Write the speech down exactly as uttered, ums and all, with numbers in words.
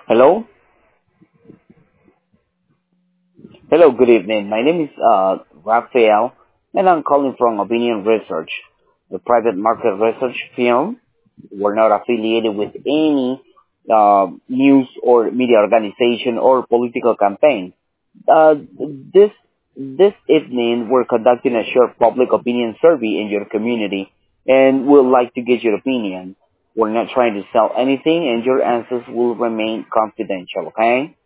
Hello? Hello, good evening. My name is uh, Rafael, and I'm calling from Opinion Research, the private market research firm. We're not affiliated with any uh, news or media organization or political campaign. Uh, this this evening, we're conducting a short public opinion survey in your community, and we'd like to get your opinion. We're not trying to sell anything, and your answers will remain confidential, okay?